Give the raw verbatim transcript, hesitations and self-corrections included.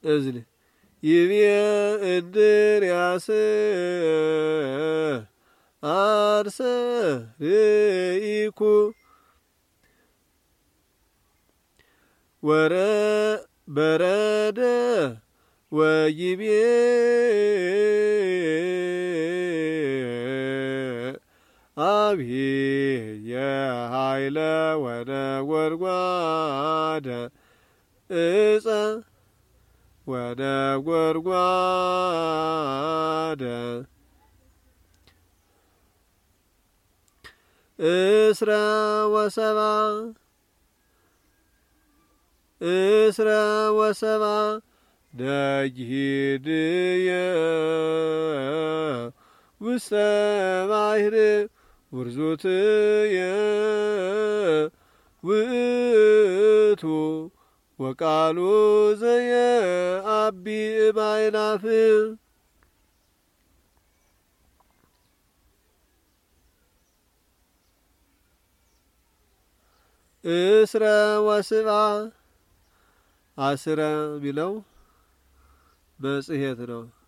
እዝል ይብየ እንድርያስ አርሰ ርኢኩ ወረ በረደ ወይቤ አብየ ኃይለ ወነጐድጓደ እፀ ወነጐድጓደ እስረ ወሰባ እስረ ወሰባ ነጊድየ ውስተ ባሕር ውርዙትየ ውእቱ ወቃሉ ዘየዐቢ እምአእላፍ እስረ ወስብዓ አስረ ቢለው መጽሔት ነው።